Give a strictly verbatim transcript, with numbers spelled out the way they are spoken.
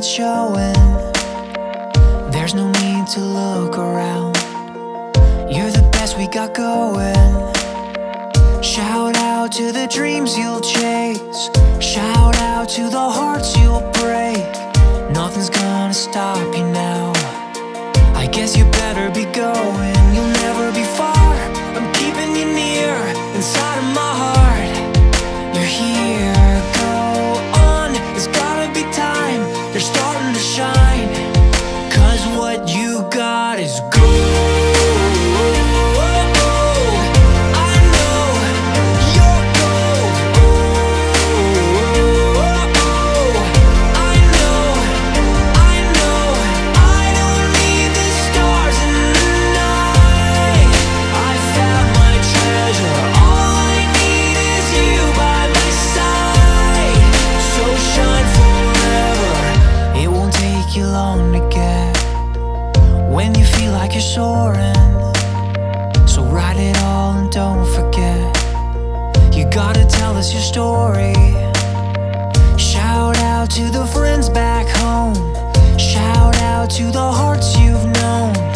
it's showing. There's no need to look around. You're the best we got going. Shout out to the dreams you'll chase. Shout out to the hearts you'll break. Nothing's gonna stop you now. I guess you better be going. You'll never be far. I'm keeping you near, inside of my heart. You're here, go on. It's gotta be time. You're starting to shine. Cause what you got is gold. When you feel like you're soaring, so write it all and don't forget. You gotta tell us your story. Shout out to the friends back home. Shout out to the hearts you've known.